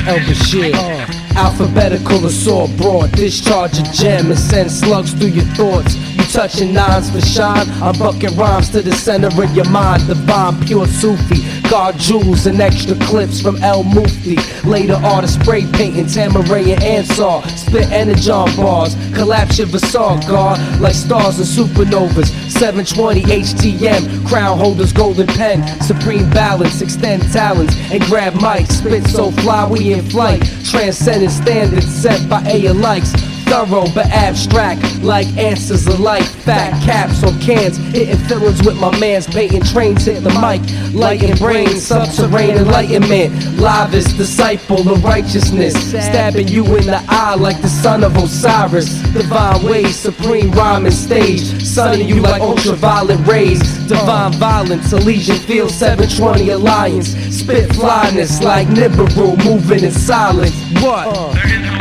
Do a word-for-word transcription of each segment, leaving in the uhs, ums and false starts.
El Bashir. Uh. Alphabetical assault broad, discharge a gem and send slugs through your thoughts. You touching nines for shine, I'm bucking rhymes to the center of your mind. Divine, pure Sufi, guard jewels and extra clips from El Mufti. Later artist spray painting Tamaray and Ansar. Spit energon bars, collapse your facade guard like stars and supernovas. seven twenty H T M, crown holders golden pen. Supreme balance, extend talents and grab mics. Spit so fly we in flight, transcending standards set by A likes. Thorough but abstract, like answers alike. Fat caps on cans, hitting fillings with my mans. Baiting trains, hit the mic, lighting brains. Subterranean enlightenment, livest disciple of righteousness. Stabbing you in the eye like the son of Osiris. Divine ways, supreme rhyming stage. Sunning you like ultraviolet rays. Divine violence, Elysian field, seven twenty alliance. Spit flyness like Nibiru, moving in silence. What? Uh.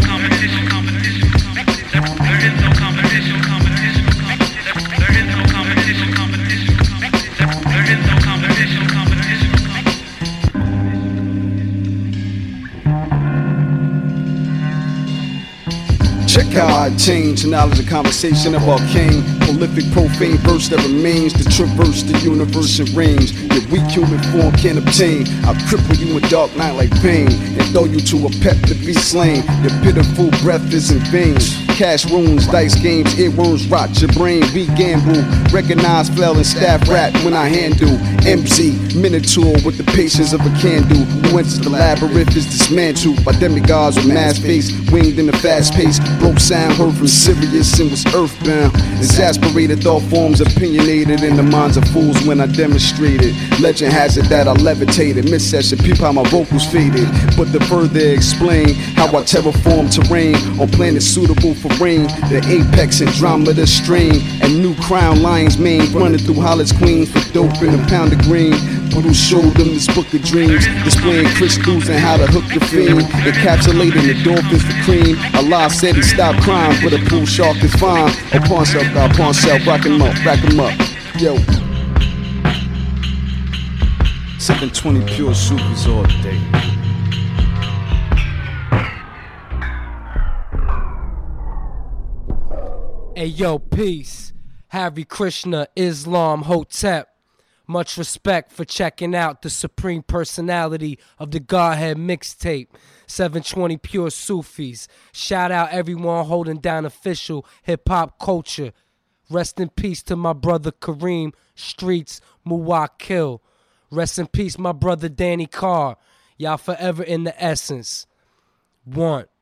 Check how I change, knowledge and conversation about king. Prolific, profane verse that remains to traverse the universe in range. Your weak human form can't obtain. I'll cripple you in dark night like pain and throw you to a pet to be slain. Your pitiful breath is in vain. Cash runes, dice games, earworms rot your brain. We gamble, recognize flail and staff rap when I handle M Z, Minotaur with the patience of a candle. Who enters the labyrinth is dismantled by demigods with mass face, winged in a fast pace. Broke sound heard from Sirius and was earthbound. Exasperated thought forms opinionated in the minds of fools when I demonstrated. Legend has it that I levitated. Mid-session, peep how my vocals faded. But to further explain how I terraform terrain on planets suitable for rain, the apex Andromeda strain, and new crown lion's mane running through Hollis queens for dope and a pound of green. But who showed them this book of dreams, displaying crystals and how to hook the fiend, encapsulating the dolphins for cream. Allah said he stopped crime, but a pool shark is fine. A pawn cell, God, pawn cell, rock him up, rack him up. Yo. seven twenty pure Sufis all day. Hey yo, peace. Hare Krishna, Islam, Hotep. Much respect for checking out the supreme personality of the Godhead mixtape, seven twenty Pure Sufis. Shout out everyone holding down official hip-hop culture. Rest in peace to my brother Kareem, Streets, Muwakil. Rest in peace my brother Danny Carr. Y'all forever in the essence. One.